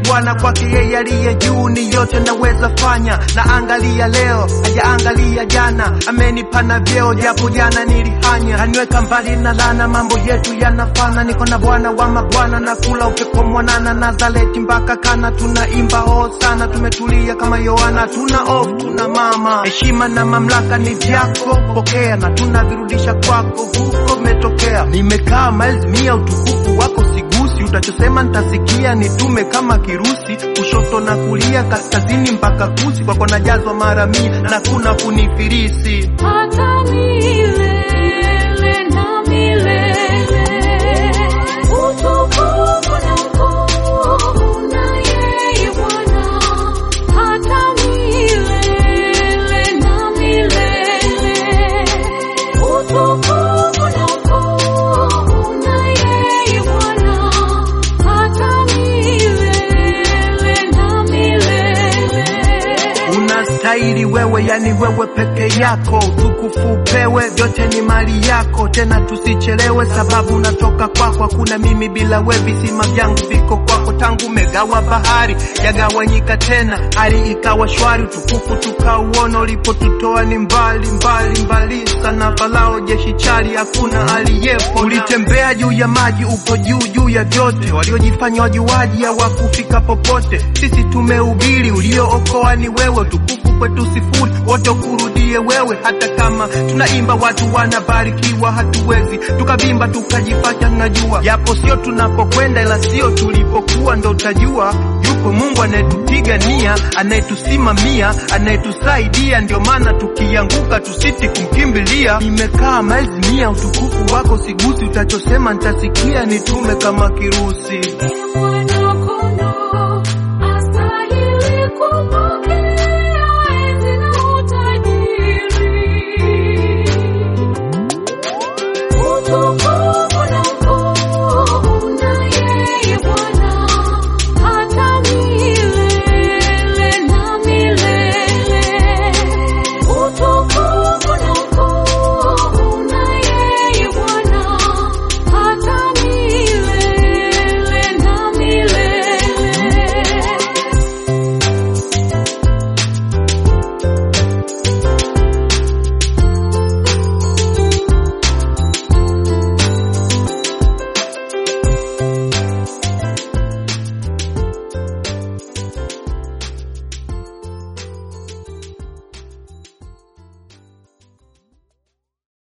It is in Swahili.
Bwana, kwake yeye aliye juu ni yote naweza fanya. Na angalia leo, hajaangalia jana, amenipa na vyeo japo jana nilihanya. Kaniweka mbali na laana, mambo yetu yanafana. Niko na Bwana wa mabwana, na kula upepo mwanana. Nazareti mpaka Kana tunaimba ho sana. Tumetulia kama Yohana, tuna off, tuna mama. Heshima na mamlaka ni vyako, pokea na tunavirudisha kwako, huko umetokea. Nimekaa miles mia, utukufu wako sigusi. Utachosema nitasikia, nitume kama kirusi. Kushoto na kulia, kaskazini mpaka kusi. Kwako najazwa mara 100 na kuna kunifirisi. Hata milele na milele, utukufu na ukuu na yeye Bwana. Hata milele na milele, utukufu na ukuu na yeye Bwana. Hata milele na milele. Unastahili wewe, yani wewe peke yako. Utukufu upewe, vyote ni mali yako. Tena tusichelewe, sababu natoka kwako. Hakuna mimi bila wewe, visima vyangu viko kwako. Tangu umegawa bahari, yagawanyika tena, hali ikawa shwari. Utukufu tukauona, ulipotutoa ni mbali mbali mbali sana. Farao jeshi chali, hakuna aliyepo. Ulitembea juu ya maji, uko juu ya vyote. Waliojifanya wajuaji hawakufika popote. Sisi tumehubiri, uliookoa ni wewe. Utukufu kwetu sifuri, wote kurudie wewe. Hata kama tunaimba watu wanabarikiwa, hatuwezi tukavimba tukajifanya najua. Yapo sio tunapokwenda, ila sio tulipokuwa. Ndo utajua yupo Mungu anayetupigania, anayetusimamia, anayetusaidia. Ndio maana tukianguka tusiti kumkimbilia. Nimekaa miles 100, utukufu wako sigusi. Utachosema nitasikia, nitume kama kirusi.